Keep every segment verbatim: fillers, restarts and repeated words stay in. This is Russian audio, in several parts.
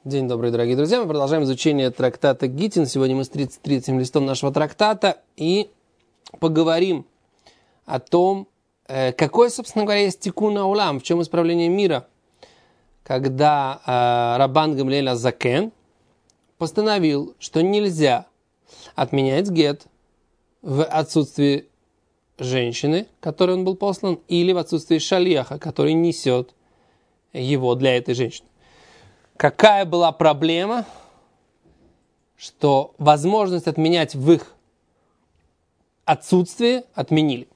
День добрый, дорогие друзья. Мы продолжаем изучение трактата Гитин. Сегодня мы с тридцать третьим листом нашего трактата и поговорим о том, какой, собственно говоря, есть тикун аулам, в чем исправление мира, когда э, Раббан Гамлиэль аз-Закен постановил, что нельзя отменять гет в отсутствии женщины, которой он был послан, или в отсутствии шалиаха, который несет его для этой женщины. Какая была проблема, что возможность отменять в их отсутствии отменили.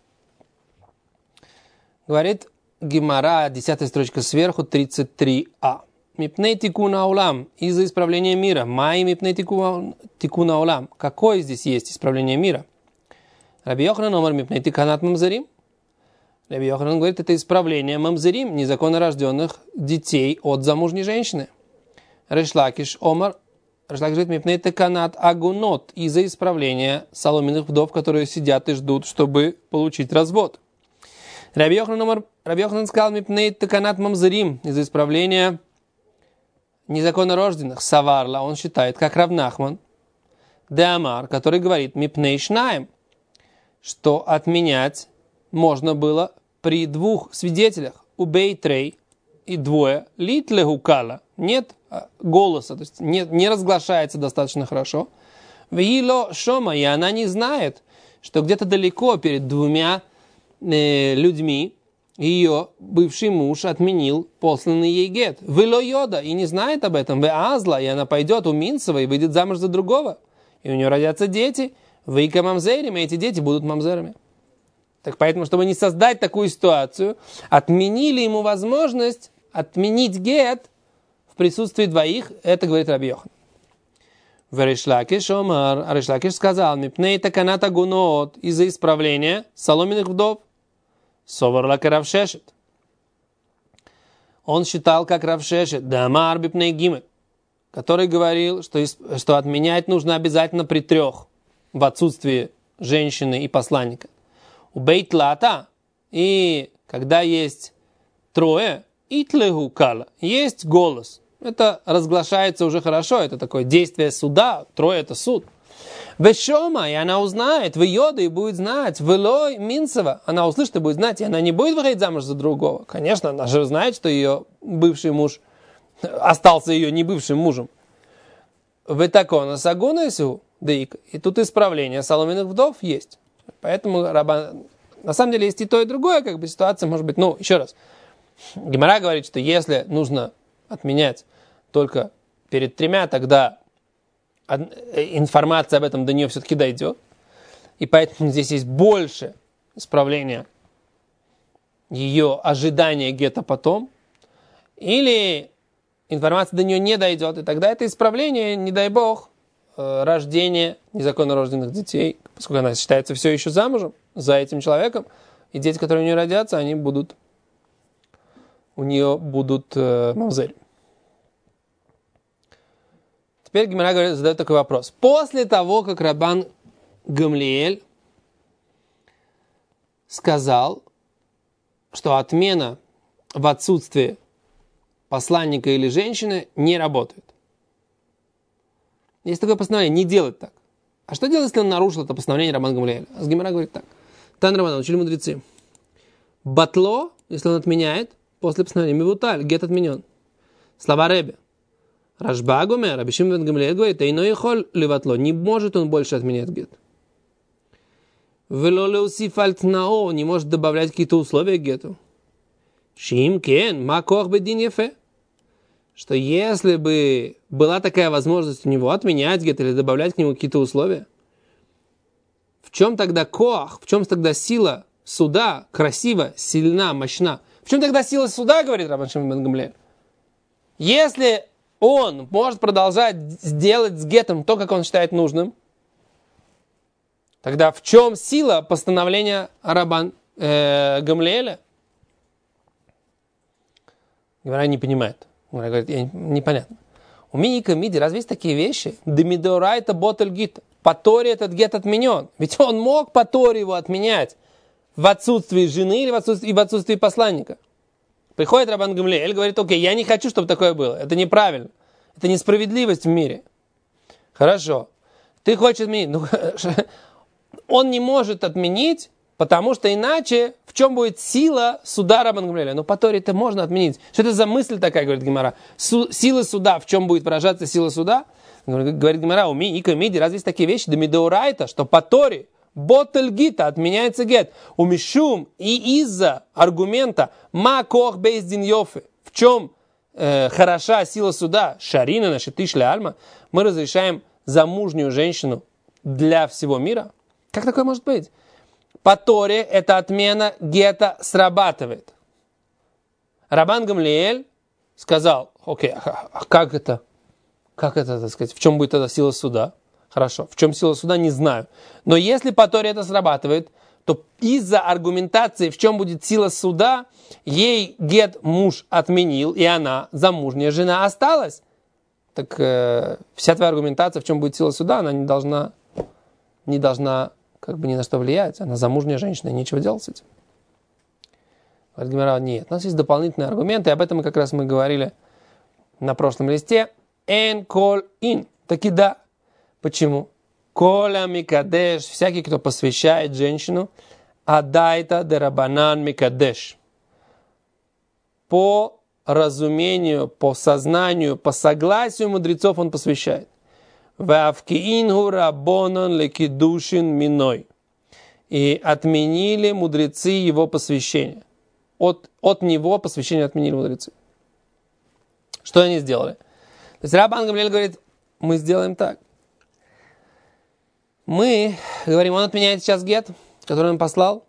Говорит Гемара, десятая строчка сверху, тридцать три а. Мипней тикун аулам, из-за исправления мира. Май мипней тикун аулам. Какое здесь есть исправление мира? Раби Йоханан омар мипней тиканат мамзарим. Раби Йоханан говорит, это исправление мамзарим, незаконно рожденных детей от замужней женщины. Реш Лакиш омар, Реш Лакиш говорит, мипней тиканат агунот, из-за исправления соломенных вдов, которые сидят и ждут, чтобы получить развод. Раби Йоханан омар, Раби Йоханан сказал, мипней тиканат мамзарим, из-за исправления незаконно рожденных. Саварла, он считает, как Рав Нахман, де Амар, который говорит, мипней шнаем, что отменять можно было при двух свидетелях, убей трей и двое, литлегу кала, нет голоса, то есть не, не разглашается достаточно хорошо. Вило шома, и она не знает, что где-то далеко перед двумя э, людьми ее бывший муж отменил посланный ей гет. Вило йода, и не знает об этом. Ве азла, и она пойдет у Минцева и выйдет замуж за другого. И у нее родятся дети. Вейка мамзерим, и эти дети будут мамзерами. Так поэтому, чтобы не создать такую ситуацию, отменили ему возможность отменить гет в присутствии двоих. Это говорит Раби Йохан. Реш Лакиш омар, а Реш Лакиш сказал, мипней таканат агунот, из-за исправления соломенных вдов. Совар лак Рав Шешет. Он считал, как Рав Шешет, дамар бипней гимет, который говорил, что, что отменять нужно обязательно при трех, в отсутствии женщины и посланника. У бейтлата, и когда есть трое, итлегу кала, есть голос. Это разглашается уже хорошо, это такое действие суда, трое это суд. Вешома, и она узнает, в йода и будет знать, велой Минцева, она услышит и будет знать, и она не будет выходить замуж за другого. Конечно, она же знает, что ее бывший муж остался ее не бывшим мужем. Ветакона сагунайсу, и тут исправление соломенных вдов есть. Поэтому Раббан, на самом деле есть и то, и другое, как бы ситуация может быть, ну, еще раз. Гемара говорит, что если нужно отменять только перед тремя, тогда информация об этом до нее все-таки дойдет. И поэтому здесь есть больше исправления ее ожидания гета потом. Или информация до нее не дойдет, и тогда это исправление, не дай бог, рождение незаконно рожденных детей, поскольку она считается все еще замужем за этим человеком, и дети, которые у нее родятся, они будут, у нее будут э, мамзель. Теперь Гемара говорит, задает такой вопрос. После того, как Раббан Гамлиэль сказал, что отмена в отсутствии посланника или женщины не работает. Есть такое постановление, не делать так. А что делать, если он нарушил это постановление Раббан Гамлиэля? А Гемара говорит так. Тан Раббан, учили мудрецы. Батло, если он отменяет, после постановления мивуталь, гет отменен. Слова Ребе. Рашба гомер, Раби Шимон бен Гамлиэль говорит, эйно ехоль леватло, не может он больше отменять гет. Вело леусиф аль тнао, не может добавлять какие-то условия к гету. Шим кен, ма коах бедин ефе. Что если бы была такая возможность у него отменять гет или добавлять к нему какие-то условия, в чем тогда коах, в чем тогда сила суда, красиво, сильна, мощна? В чем тогда сила суда, говорит Рабби Шимон бен Гамлиэль? Если он может продолжать сделать с гетом то, как он считает нужным, тогда в чем сила постановления Раббан э, Гамлиэля? Гемара не понимает. Он говорит, непонятно. У Мика Миди разве есть такие вещи? Демидорайта ботель гит. По Торе этот гет отменен. Ведь он мог по Торе его отменять в отсутствии жены или в отсутствии, и в отсутствии посланника. Приходит Раббан Гамлиэль, говорит, окей, я не хочу, чтобы такое было. Это неправильно. Это несправедливость в мире. Хорошо. Ты хочешь отменить. Ну, он не может отменить, потому что иначе в чем будет сила суда Рабан Гамлиэля? Ну, по Торе это можно отменить. Что это за мысль такая, говорит Гемара? Су- сила суда, в чем будет выражаться сила суда? Говорит Гемара, уми, ика, миди, разве есть такие вещи? Да мидеурайта, что по Торе ботель гита, отменяется гет. У мишум и из-за аргумента ма кох бейздин йофе. В чем э, хороша сила суда? Шарина наша тишля альма. Мы разрешаем замужнюю женщину для всего мира. Как такое может быть? По Торе эта отмена гета срабатывает. Рабан Гамлиэль сказал, окей, а как это? Как это, так сказать, в чем будет тогда сила суда? Хорошо, в чем сила суда, не знаю. Но если по Торе это срабатывает, то из-за аргументации, в чем будет сила суда, ей гет муж отменил, и она, замужняя жена, осталась. Так э, вся твоя аргументация, в чем будет сила суда, она не должна, не должна как бы ни на что влиять. Она замужняя женщина, и нечего делать с этим. Говорит Гемара, нет, у нас есть дополнительные аргументы, и об этом как раз мы говорили на прошлом листе. Эн кол ин. Таки да. Почему? Коля микадеш, всякий, кто посвящает женщину, адайта дерабанан микадеш. По разумению, по сознанию, по согласию мудрецов он посвящает. Вавкиингу рабонан лекидушин миной. И отменили мудрецы его посвящение. От, от него посвящение отменили мудрецы. Что они сделали? То есть Рабан Гамлиэль говорит, мы сделаем так. Мы говорим, он отменяет сейчас гет, который он послал.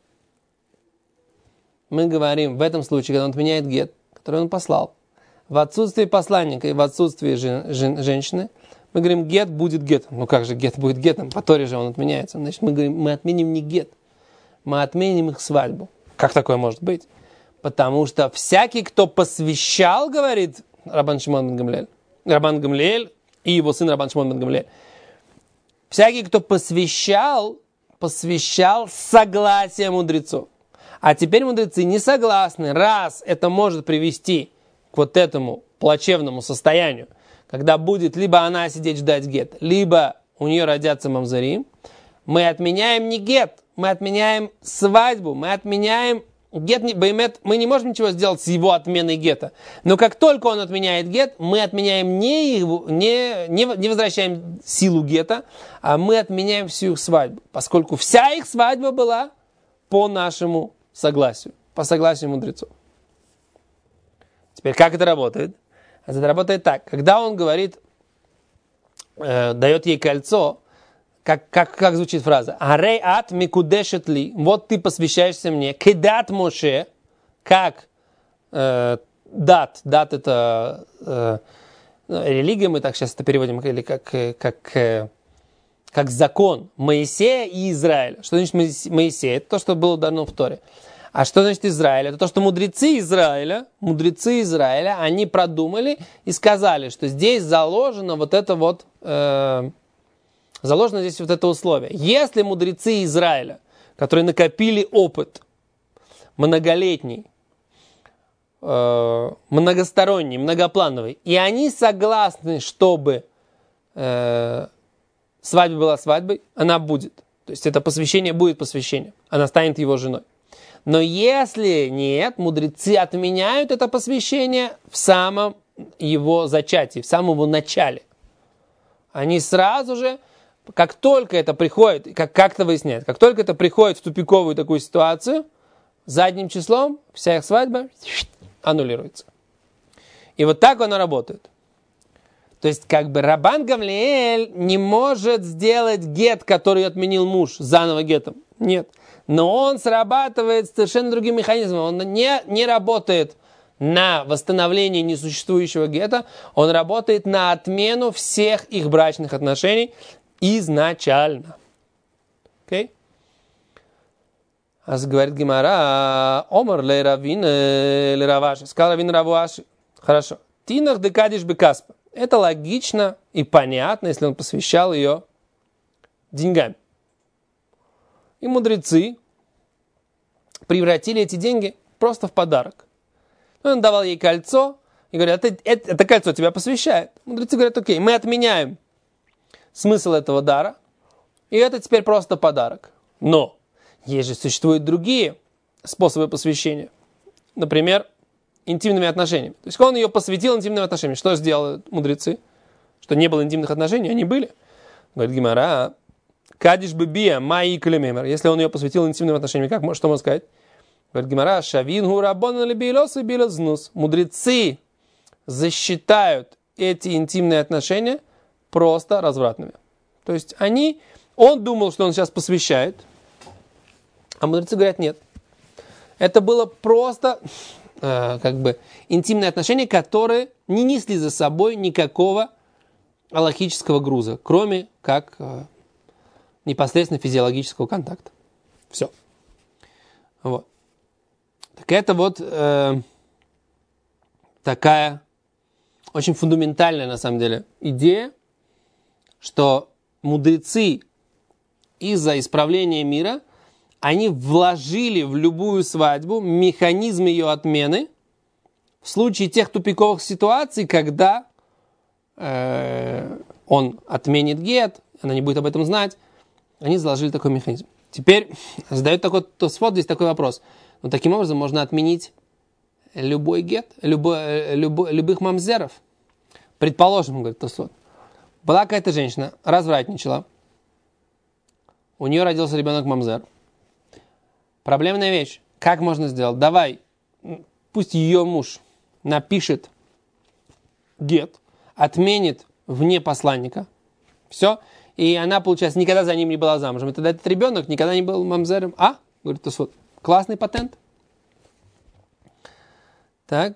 Мы говорим, в этом случае, когда он отменяет гет, который он послал, в отсутствии посланника и в отсутствии жен, жен, женщины, мы говорим, гет будет гетом. Ну как же гет будет гетом? По Торе же он отменяется. Значит, мы говорим, мы отменим не гет, мы отменим их свадьбу. Как такое может быть? Потому что всякий, кто посвящал, говорит Рабан Шимон бен Гамлиэль, Рабан Гамлиэль и его сын Рабан Шимон бен Гамлиэль, всякий, кто посвящал, посвящал согласие мудрецов. А теперь мудрецы не согласны, раз это может привести к вот этому плачевному состоянию, когда будет либо она сидеть ждать гет, либо у нее родятся мамзарим, мы отменяем не гет, мы отменяем свадьбу, мы отменяем гет, мы не можем ничего сделать с его отменой гета. Но как только он отменяет гет, мы отменяем не, его, не, не, не возвращаем силу гета, а мы отменяем всю их свадьбу, поскольку вся их свадьба была по нашему согласию, по согласию мудрецов. Теперь как это работает? Это работает так. Когда он говорит, э, дает ей кольцо, как, как, как звучит фраза? Арей ат микудешет ли. Вот ты посвящаешься мне. Кедат Моше. Как э, дат. Дат это э, религия, мы так сейчас это переводим, или как, как, э, как закон Моисея и Израиля. Что значит Моисей? Это то, что было дано в Торе. А что значит Израиль? Это то, что мудрецы Израиля, мудрецы Израиля, они продумали и сказали, что здесь заложено вот это вот, э, заложено здесь вот это условие. Если мудрецы Израиля, которые накопили опыт многолетний, э, многосторонний, многоплановый, и они согласны, чтобы э, свадьба была свадьбой, она будет. То есть это посвящение будет посвящение. Она станет его женой. Но если нет, мудрецы отменяют это посвящение в самом его зачатии, в самом его начале. Они сразу же, как только это приходит, как, как-то выясняют, как только это приходит в тупиковую такую ситуацию, задним числом вся их свадьба аннулируется. И вот так оно работает. То есть, как бы Рабан Гамлиэль не может сделать гет, который отменил муж, заново гетом. Нет. Но он срабатывает совершенно другим механизмом. Он не, не работает на восстановление несуществующего гета, он работает на отмену всех их брачных отношений изначально. Окей? А говорит Гемара, Омар ле Равин ле Раваши. Сказал Равин Раваши. Хорошо. Тинах декадиш бекаспа. Это логично и понятно, если он посвящал ее деньгами. И мудрецы превратили эти деньги просто в подарок. Он давал ей кольцо, и говорят, это, это, это кольцо тебя посвящает. Мудрецы говорят, окей, мы отменяем смысл этого дара, и это теперь просто подарок. Но есть же существуют другие способы посвящения. Например, интимными отношениями. То есть он ее посвятил интимным отношениям. Что сделали мудрецы? Что не было интимных отношений, они были. Говорит Гемара, кадиш бебия, маи клемемер. Если он ее посвятил интимным отношениям, как, что можно сказать? Говорит Гемара, шавин гурабон лебилос и билознус. Мудрецы засчитают эти интимные отношения просто развратными. То есть они, он думал, что он сейчас посвящает, а мудрецы говорят, нет. Это было просто э, как бы интимные отношения, которые не несли за собой никакого алахического груза, кроме как э, непосредственно физиологического контакта. Все. Вот. Так это вот э, такая очень фундаментальная на самом деле идея, что мудрецы из-за исправления мира они вложили в любую свадьбу механизм ее отмены в случае тех тупиковых ситуаций, когда э, он отменит гет, она не будет об этом знать. Они заложили такой механизм. Теперь задают такой Тосфот, здесь такой вопрос. Но таким образом можно отменить любой гет, любой, любой, любых мамзеров. Предположим, говорит Тосфот, была какая-то женщина, развратничала, у нее родился ребенок мамзер. Проблемная вещь. Как можно сделать? Давай, пусть ее муж напишет гет, отменит вне посланника. Все. И она, получается, никогда за ним не была замужем. И тогда этот ребенок никогда не был мамзером. А? Говорит, вот классный патент. Так.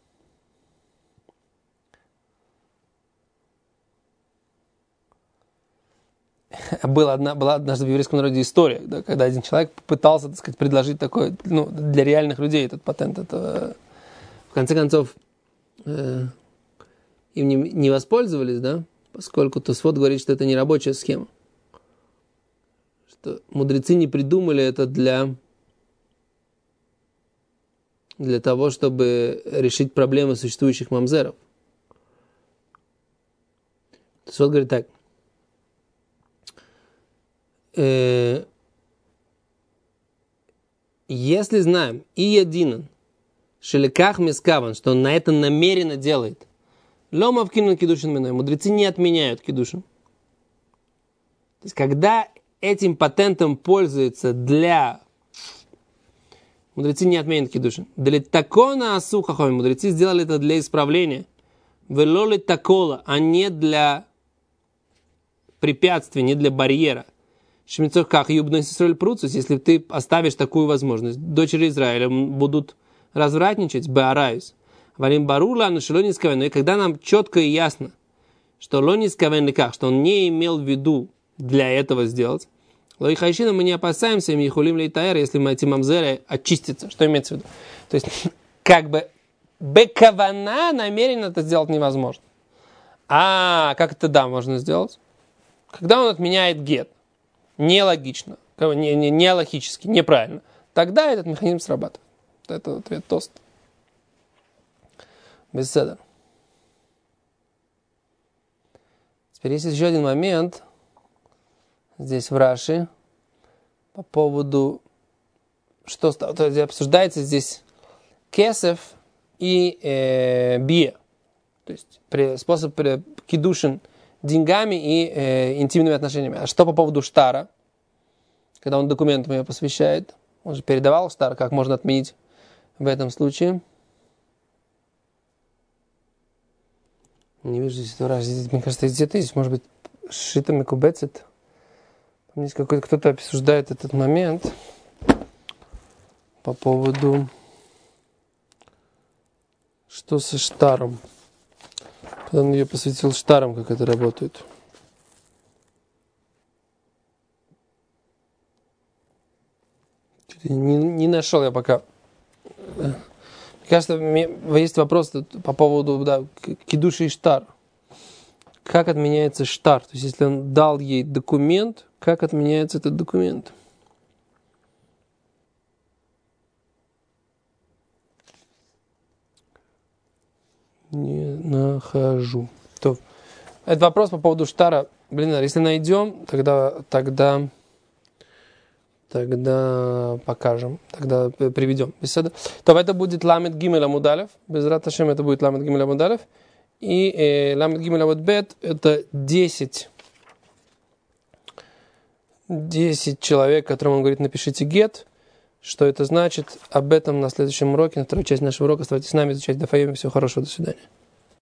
Была, одна, была однажды в еврейском народе история, да, когда один человек пытался, так сказать, предложить такое, ну, для реальных людей этот патент. Это, в конце концов, э, им не, не воспользовались, да, поскольку Тосфот говорит, что это не рабочая схема. Что мудрецы не придумали это для, для того, чтобы решить проблемы существующих мамзеров. Тосфот говорит так. Э, если знаем и единен, шеликах мискаван, что он на это намеренно делает, лома вкинул кидушин миной, мудрецы не отменяют кидушин. То есть, когда этим патентом пользуются для... Мудрецы не отменяют кидушин. Для такона асухахоми, мудрецы сделали это для исправления. Велоли такола, а не для препятствия, не для барьера. Шмицох как юбный Исраэль пруцус, если ты оставишь такую возможность, дочери Израиля будут развратничать, баараюс. Валим барула, но шелонискавен. Но и когда нам четко и ясно, что лонискавен как, что он не имел в виду для этого сделать, лоихайшина мы не опасаемся, мы хулим лейтаэр, если мы эти мамзеры очистятся. Что имеется в виду? То есть, как бы, бекавана намеренно это сделать невозможно. А как это да можно сделать? Когда он отменяет гет. Нелогично, не, не, не логически, неправильно. Тогда этот механизм срабатывает. Это ответ тост. Беседа. Теперь есть еще один момент здесь в Раши по поводу, что обсуждается здесь кесев и э, бие. То есть при, способ при, кидушин деньгами и э, интимными отношениями. А что по поводу штара? Когда он документом ее посвящает, он же передавал штар, как можно отменить в этом случае? Не вижу здесь этого. Здесь, мне кажется, где-то есть, может быть, шитами кубецет. Здесь какой-то кто-то обсуждает этот момент по поводу, что со штаром. Когда он ее посвятил штарам, как это работает. Не, не нашел я пока. Мне кажется, есть вопрос по поводу да, кидуши и штар. Как отменяется штар? То есть, если он дал ей документ, как отменяется этот документ? нахожу. То. Это вопрос по поводу штара. Блин, если найдем, тогда, тогда, тогда покажем, тогда приведем. То это будет ламет гимель амудалев. Без раташем это будет ламет гимель амудалев. И э, ламет гимель амудбет это десять. десять человек, которым он говорит, напишите гет. Что это значит? Об этом на следующем уроке, на второй части нашего урока. Оставайтесь с нами, изучайте Даф Йоми. Всего хорошего, до свидания.